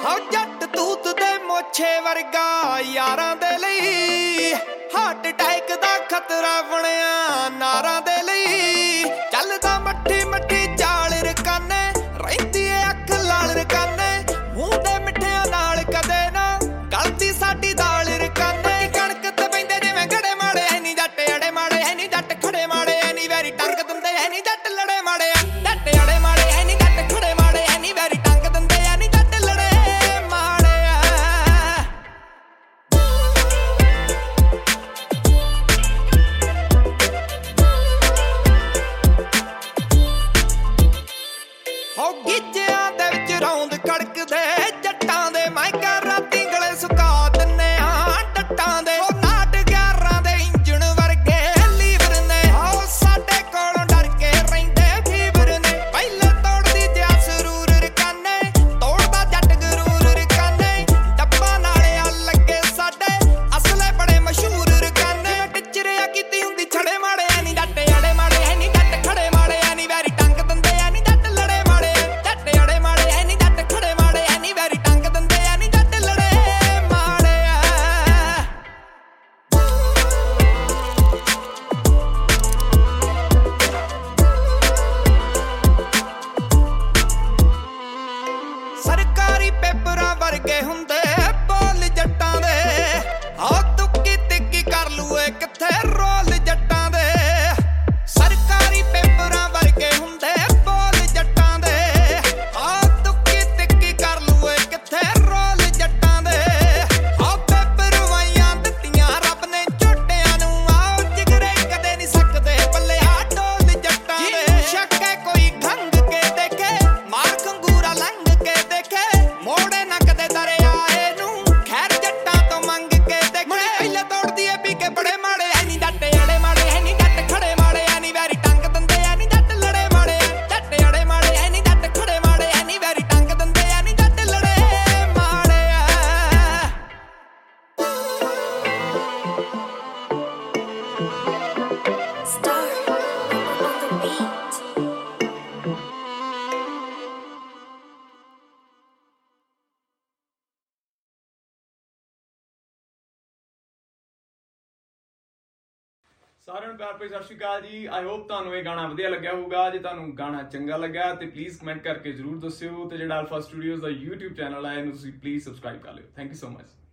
ਹਾਂ ਜੱਟ ਤੂਤ ਦੇ ਮੋਛੇ ਵਰਗਾ ਯਾਰਾਂ ਦੇ ਲਈ ਹਾਰਟ ਅਟੈਕ ਦਾ ਖਤਰਾ ਬਣਿਆ ਨਾਰਾਂ ਦੇ ਲਈ ਚੱਲਦਾ ਮੱਠੀ ਮੱਠੀ ਚਾਲ ਰਕਾਨੇ ਰਹਿੰਦੀ ਏ ਅੱਖ ਲਾਲ ਰਕਾਨੇ ਮੂੰਹ ਦੇ ਮਿੱਠਿਆਂ ਨਾਲ ਕਦੇ ਨਾ ਗਲਤੀ ਸਾਡੀ ਦਾਲ ਰਕਾਨੇ ਕਣਕ ਤੇ ਪੈਂਦੇ ਜਿਵੇਂ ਗੜੇ ਮਾੜੇ ਐ ਨੀ ਜੱਟ ਅੜੇ ਮਾੜੇ ਐ ਨੀ ਜੱਟ ਖੜੇ ਮਾੜੇ ਐ ਨੀ ਵੈਰੀ ਟੰਗ ਦਿੰਦੇ ਐ ਨੀ ਜੱਟ ਲੜੇ ਮਾੜੇ ਜੱਟ ਅੜੇ ਮਾੜੇ ਐ ਨੀ ਜੱਟ ਖੜੇ ਮਾੜੇ ਐ ਨੀ ਵੈਰੀ ਟੰਗ ਦਿੰਦੇ ਐ ਨੀ ਜੱਟ ਲੜੇ ਮਾੜੇ ਹੋ ਗਿੱਜਿਆਂ ਦੇ ਵਿੱਚ ਰੌਂਦ ਖੜਕਦੇ ਜੱਟਾਂ ਦੇ ਮਾਇਕਾ ਰਾਤੀ ਗਲੇ ਸੁਕਾ ਦਿੰਨੇ ਆ ਡੱਟਾਂ ਦੇ ਉਹ ਨਾਟ 11 ਦੇ ਇੰਜਣ ਵਰਗੇ ਲੀਵਰ ਨੇ ਹੋ ਸਾਡੇ ਕੋਲੋਂ ਡਰ ਕੇ ਰਹਿੰਦੇ ਫੀਵਰ ਨੇ ਪਹਿਲੇ ਤੋੜਦੀ ਜਿਆ ਸਰੂਰ ਰਕਾਨੇ ਤੋੜਦਾ ਜੱਟ ਗਰੂਰ ਰਕਾਨੇ ਡੱਬਾ ਨਾਲੇ ਆ ਲੱਗੇ ਸਾਡੇ ਅਸਲੇ ਬੜੇ ਮਸ਼ਹੂਰ ਰਕਾਨੇ ਟਿਚਰਿਆ ਕੀਤੀ ਹੁੰਦੀ ਛੜੇ ਮਾੜੇ ਐ ਨੀ ਜੱਟ ਅੜੇ ਮਾੜੇ ਐ ਨੀ ਜੱਟ ਖੜੇ ਮਾੜੇ ਐ ਨੀ ਵੈਰੀ ਟੰਗ ਦਿੰਦੇ ਐ ਨੀ ਜੱਟ ਲੜੇ ਮਾੜੇ ਜੱਟ ਅੜੇ ਮਾੜੇ ਐ ਨੀ ਜੱਟ ਖੜੇ ਮਾੜੇ ਐ ਨੀ ਵੈਰੀ ਟੰਗ ਦਿੰਦੇ ਐ ਨੀ ਜੱਟ ਲੜੇ ਮਾੜੇ ਸਰਕਾਰੀ ਪੇਪਰਾਂ ਵਰਗੇ ਹੁੰਦੇ ਬੋਲ ਜੱਟਾਂ ਦੇ ਆ ਤੁੱਕੀ ਤਿੱਕੀ ਕਰ ਲੂਏ ਕਿੱਥੇ ਰੋਲ ਜੱਟਾਂ ਦੇ ਸਰਕਾਰੀ ਪੇਪਰਾਂ ਵਰਗੇ ਹੁੰਦੇ ਬੋਲ ਜੱਟਾਂ ਦੇ ਆ ਤੁੱਕੀ ਤਿੱਕੀ ਕਰ ਲੂਏ ਕਿੱਥੇ ਰੋਲ ਜੱਟਾਂ ਦੇ ਆ ਪੇਪਰ ਵਾਈਆਂ ਦਿੱਤੀਆਂ ਰੱਬ ਨੇ ਝੋਟਿਆਂ ਨੂੰ ਆਓ ਜਿਗਰੇ ਕਦੇ ਨਹੀਂ ਸਕਦੇ ਪੱਲੇ ਆ ਢੋਲ ਜੱਟਾਂ ਦੇ ਸ਼ੱਕੇ ਕੋਈ ਖੰਗ ਕੇ ਦੇਖੇ ਮਾਰ ਖੰਗੂਰਾ ਲੰਘ ਕੇ ਦੇਖੇ ਮੋੜੇ ਨਾ ਕਦੇ ਦਰਿਆਏ ਨੂੰ ਖੈਰ ਜੱਟਾਂ ਤੋਂ ਮੰਗ ਕੇ ਦੇਖੇ ਪਹਿਲੇ ਤੋੜਦੀ ਏ ਪੀ ਕੇ ਬੜੇ ਮਾੜੇ ਐ ਨੀ ਜੱਟ ਅੜੇ ਮਾੜੇ ਐ ਨੀ ਜੱਟ ਖੜੇ ਮਾੜੇ ਐ ਨੀ ਵੈਰੀ ਟੰਗ ਦਿੰਦੇ ਐ ਨੀ ਜੱਟ ਲੜੇ ਮਾੜੇ ਜੱਟ ਅੜੇ ਮਾੜੇ ਐ ਨੀ ਜੱਟ ਖੜੇ ਮਾੜੇ ਐ ਨੀ ਵੈਰੀ ਟੰਗ ਦਿੰਦੇ ਐ ਨੀ ਜੱਟ ਲੜੇ ਮਾੜੇ Star on the beat. ਸਾਰਿਆਂ ਨੂੰ ਪਿਆਰ ਭਰੀ ਸਤਿ ਸ਼੍ਰੀ ਅਕਾਲ ਜੀ। ਆਈ ਹੋਪ ਤੁਹਾਨੂੰ ਇਹ ਗਾਣਾ ਵਧੀਆ ਲੱਗਿਆ ਹੋਊਗਾ। ਜੇ ਤੁਹਾਨੂੰ ਗਾਣਾ ਚੰਗਾ ਲੱਗਾ ਤੇ ਪਲੀਜ਼ ਕਮੈਂਟ ਕਰਕੇ ਜ਼ਰੂਰ ਦੱਸਿਓ ਤੇ ਜਿਹੜਾ ਅਲਫਾ ਸਟੂਡੀਓਜ਼ ਦਾ YouTube ਚੈਨਲ ਹੈ ਇਹਨੂੰ ਤੁਸੀਂ ਪਲੀਜ਼ ਸਬਸਕ੍ਰਾਈਬ ਕਰ ਲਿਓ। Thank you so much.